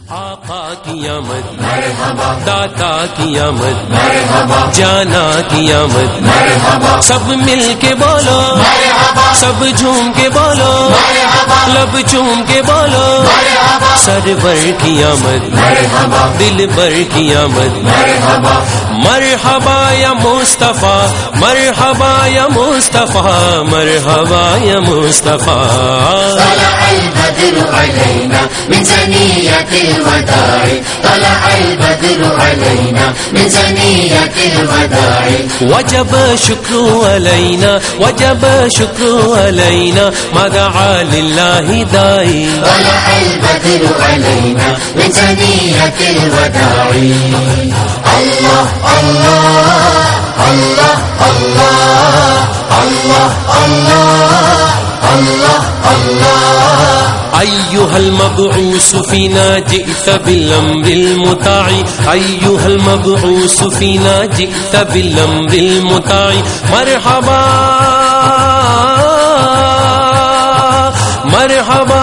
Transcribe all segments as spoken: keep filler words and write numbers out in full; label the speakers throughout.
Speaker 1: آقا کی آمد مرحبا، داتا کی آمد مرحبا، جانا کی آمد مرحبا، سب مل کے بولو مرحبا، سب جھوم کے بولو مرحبا، لب چوم کے بولو مرحبا، سرور کی آمد مرحبا، دل بر کی آمد مرحبا، مرحبا یا مصطفیٰ، مرحبا یا مصطفیٰ، مرحبا یا مصطفیٰ.
Speaker 2: طلع البدر علينا من ثنية الوداع، طلع البدر علينا من ثنية الوداع،
Speaker 1: وجب شکر علینا، وجب شکر علینا، ما دعا للہ دائی.
Speaker 2: طلع البدر علينا من ثنية الوداع. الله الله الله الله الله الله الله الله.
Speaker 1: أيها المبعوث فينا جئت بالأمر المطاع، أيها المبعوث فينا جئت بالأمر المطاع. مرحبا مرحبا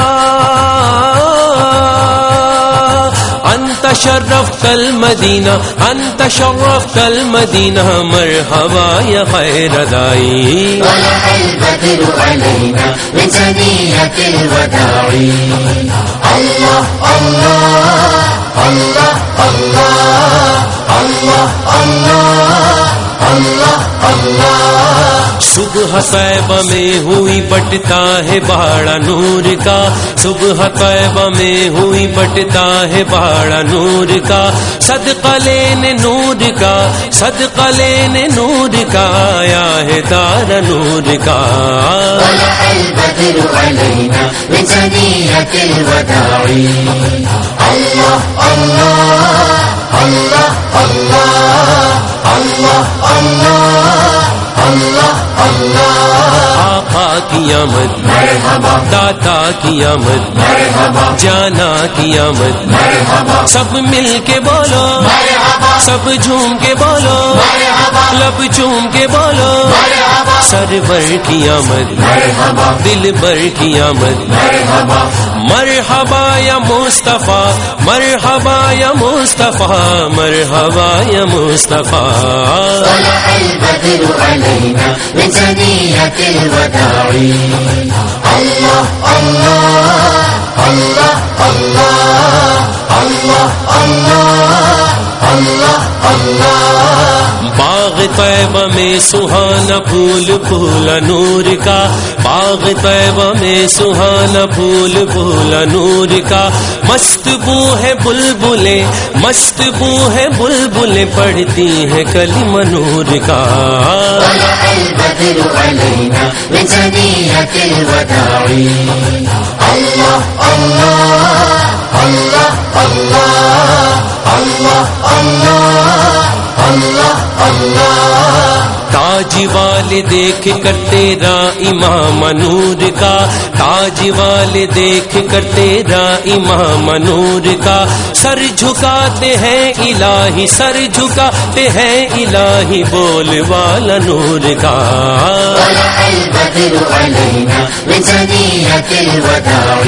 Speaker 1: أنت شرفت المدینہ، أنت شرفت المدینہ، مرحبا یا خیر دائی.
Speaker 2: طلع البدر علينا من ثنية الوداع. الله الله الله الله الله الله الله الله.
Speaker 1: صبح طیبہ میں ہوئی بٹتا ہے باڑا نور کا، صبح طیبہ میں ہوئی بٹتا ہے باڑا نور کا، صدقہ لینے نور کا، صدقہ لینے نور کا، آیا ہے دار نور کا.
Speaker 2: طلع البدر علينا من ثنية الوداع. الله الله الله الله الله الله الله الله.
Speaker 1: آقا کی آمد
Speaker 2: مرحبا،
Speaker 1: داتا کی آمد
Speaker 2: مرحبا،
Speaker 1: جانا کی آمد
Speaker 2: مرحبا،
Speaker 1: سب مل کے بولو
Speaker 2: مرحبا،
Speaker 1: سب جھوم کے بولو
Speaker 2: مرحبا،
Speaker 1: لب چوم کے بولو
Speaker 2: مرحبا،
Speaker 1: سرور کی آمد
Speaker 2: مرحبا،
Speaker 1: دل بر کی آمد
Speaker 2: مرحبا.
Speaker 1: مرحبا یا مصطفیٰ، مرحبا یا مصطفیٰ، مرحبا یا مصطفیٰ.
Speaker 2: طلع البدر علينا من ثنية الوداع. الله الله الله الله الله الله الله الله.
Speaker 1: باغ طیبہ میں سہانا پھول پھولا نور کا، باغ طیبہ میں سہانا پھول پھولا نور کا، مست بو ہے بلبلیں، مست بو ہے بلبلیں، پڑھتی ہیں کلمہ نور کا.
Speaker 2: طلع البدر علينا من ثنية الوداع. الله الله الله الله الله الله الله الله.
Speaker 1: تاج والے دیکھ کر تیرا امام نور کا، تاج والے دیکھ کر تیرا امام نور کا، سر جھکاتے ہیں الہی، سر جھکاتے ہیں الہی، بول والا نور کا.
Speaker 2: طلع البدر علينا من ثنية الوداع.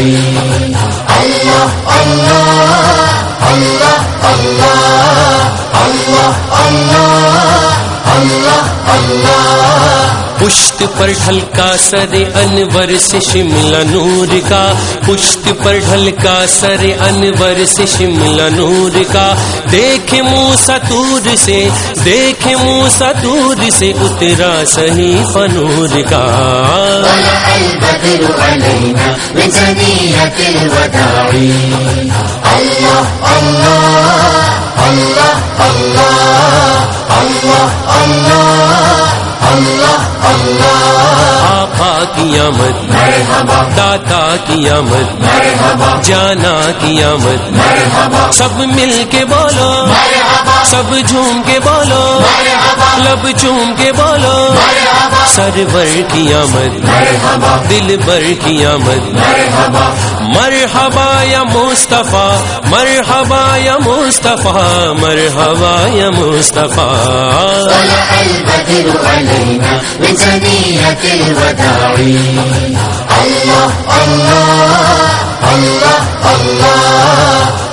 Speaker 2: الله الله الله الله الله الله الله الله.
Speaker 1: پشت پر ڈھلکا سر انور سے شملہ نور کا، پشت پر ڈھلکا سر انور سے شملہ نور کا، دیکھ موسیٰ طور سے، دیکھ موسیٰ طور سے اترا صحیفہ نور کا.
Speaker 2: طلع البدر علينا من ثنية الوداع. الله الله الله الله الله الله الله الله.
Speaker 1: آقا کی آمد
Speaker 2: مرحبا،
Speaker 1: داتا کی آمد
Speaker 2: مرحبا،
Speaker 1: جانا کی آمد
Speaker 2: مرحبا،
Speaker 1: سب مل کے بولو
Speaker 2: مرحبا،
Speaker 1: سب جھوم کے بولو
Speaker 2: مرحبا،
Speaker 1: لب چوم کے بولو
Speaker 2: مرحبا،
Speaker 1: سرور کی آمد
Speaker 2: مرحبا،
Speaker 1: دل بر کی آمد
Speaker 2: مرحبا.
Speaker 1: مرحبا یا مصطفیٰ، مرحبا یا مصطفیٰ، مرحبا یا مصطفیٰ.
Speaker 2: طلع البدر علينا من ثنية الوداع. الله الله الله الله الله